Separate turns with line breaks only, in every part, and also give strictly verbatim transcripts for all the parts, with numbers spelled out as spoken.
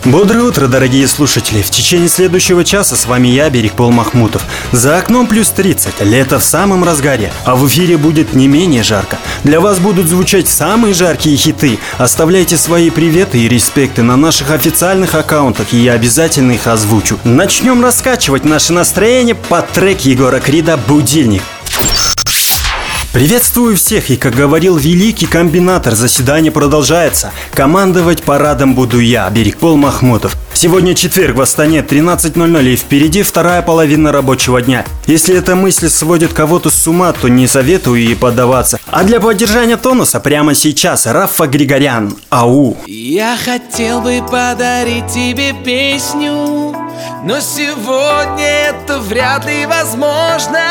Бодрое утро, дорогие слушатели. В течение следующего часа с вами я, Берикбол Махмутов. За окном плюс тридцать, лето в самом разгаре, а в эфире будет не менее жарко. Для вас будут звучать самые жаркие хиты. Оставляйте свои приветы и респекты на наших официальных аккаунтах, и я обязательно их озвучу. Начнем раскачивать наше настроение под трек Егора Крида «Будильник». Приветствую всех, и, как говорил великий комбинатор, заседание продолжается. Командовать парадом буду я, Берикбол Махмутов. Сегодня четверг, в Астане, тринадцать ноль ноль, и впереди вторая половина рабочего дня. Если эта мысль сводит кого-то с ума, то не советую ей поддаваться. А для поддержания тонуса прямо сейчас Рафа Григорян, «Ау».
Я хотел бы подарить тебе песню, но сегодня это вряд ли возможно.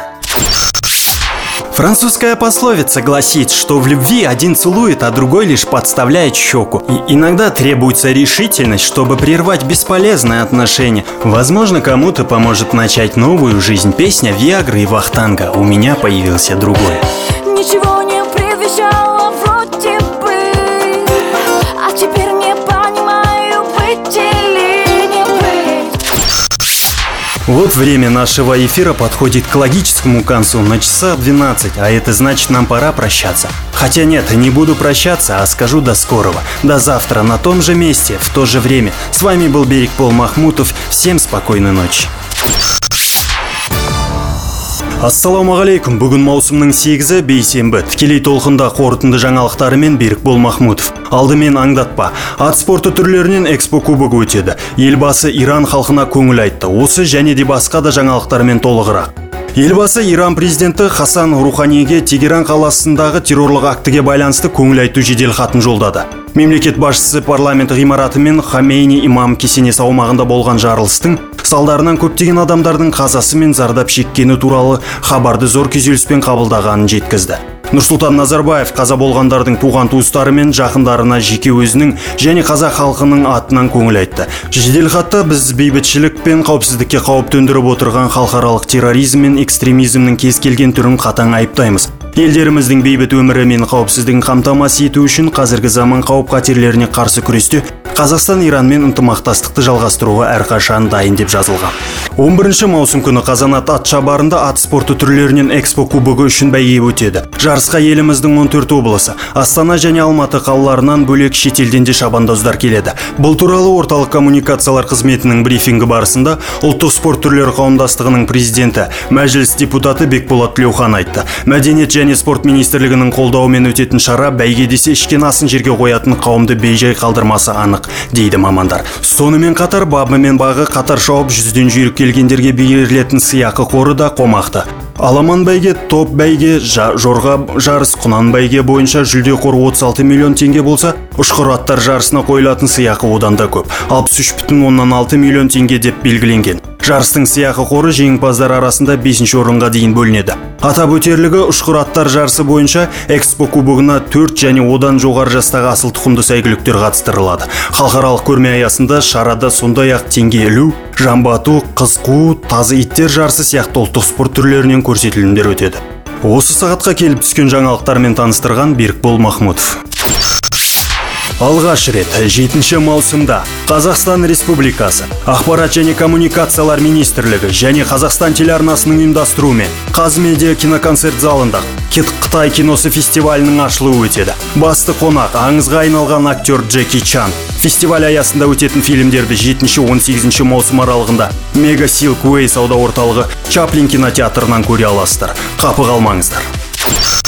Французская пословица гласит, что в любви один целует, а другой лишь подставляет щеку. И иногда требуется решительность, чтобы прервать бесполезные отношения. Возможно, кому-то поможет начать новую жизнь песня Виагры и Вахтанга «У меня появился другой».
Ничего не предвещало вроде бы, а теперь не понимаю, быть или не быть.
Вот время нашего эфира подходит к логическому концу на часах двенадцать, а это значит, нам пора прощаться. Хотя нет, не буду прощаться, а скажу до скорого. До завтра на том же месте, в то же время. С вами был Берикбол Махмутов. Всем спокойной ночи. Ассалаумағалейкум, бүгін маусымның сегізі бейсенбі. Тікелей толқында қорытынды жаңалықтарымен Берікбол Махмутов. Алдымен аңдатпа. Ат спорты түрлерінен Экспо кубогы өтеді. Елбасы Иран халқына көңіл айтты. Осы және де басқа да жаңалықтармен толығырақ. Елбасы Иран президенті Хасан Руханиге Тегеран қаласындағы террорлық актіге байланысты көңіл айту жедел хатын жолдады. Мемлекет басшысы парламент ғимараты мен Хамейни имам кесенесі аумағында болған жарылыстың салдарынан көптеген адамдардың қазасы мен зардап шеккені туралы хабарды зор күйзеліспен қабылдағанын жеткізді. Нұрсұлтан Назарбаев қаза болғандардың туған туыстары мен жақындарына жеке өзінің және қазақ халқының атынан көңіл айтты. Жеделхатта біз бейбітшілік пен қауіпсіздікке қауіп төндіріп отырған халықаралық терроризм мен экстремизмнің кез келген түрін қатаң айыптаймыз. Елдеріміздің бейбіт өмірі мен қауіпсіздігін қамтамасыз ету үшін қазіргі заман қауіп-қатерлеріне қарсы күресте Қазақстан Иранмен ынтымақтастықты жалғастыруға әрқашан дайын деп жазылған. он бірінші маусым күні Қазанат ат шабарында ат спорты түрлерінен Экспо кубогы үшін бәйге өтеді. Жарысқа еліміздің он төрт облысы, Астана және Алматы қалаларынан бөлек шетелден де шабандоздар келеді. Бұл туралы орталық коммуникациялар қызметінің брифингі барысында ұлттық спорт түрлері қауымдастығының президенті, мәжіліс депутаты Бекболат Тілеухан айтты. Мәдениет және спорт министрлігінің қолдауымен өтетін шара бәйге десе ішкен асын жерге қоятын қауымды бейжай қалдырмасы анық, дейді мамандар. Сонымен қатар бабы мен бағы қатар шауып жүзден жүйрік келгендерге берілетін сыйақы қоры да қомақты. Аламан бәйге, топ бәйге, жорға жарыс, құнан бәйге бойынша жүлде қоры отыз алты миллион теңге болса, ұшқыр аттар жарысына қойылатын сыйақы одан да көп, алпыс үш бүтін оннан алты миллион теңге деп белгіленген. Жарыстың сыйақы қоры жеңімпаздар арасында бесінші орынға дейін бөлінеді. Атап өтерлігі, ұшқыр аттар жарысы бойынша Экспо кубогына төрт және одан жоғары жастағы асыл тұқымды сәйгүліктер қатыстырылады. Халықаралық көрме аясында шарада сондай-ақ теңге ілу, жамбы ату, қыз қуу, тазы иттер жарысы сияқты ұлттық спорт түрлерінен көрсетілімдер өтеді. Осы сағатқа келіп түскен жаңалықтармен таныстырған Берікбол Махмутов. Алғаш рет жетінші маусымда Қазақстан Республикасы Ақпарат және коммуникациялар министрлігі және Қазақстан телеарнасының ұйымдастыруымен Қазмедиа киноконцерт залында Қытай киносы фестивалінің ашылуы өтеді. Басты қонақ аңызға айналған актер Джеки Чан. Фестиваль аясында өтетін фильмдерді жетінші он сегізінші маусым аралығында Мега Силквей сауда орталығы Чаплин кинотеатрынан көре аласыздар. Қапы қалмаңыздар.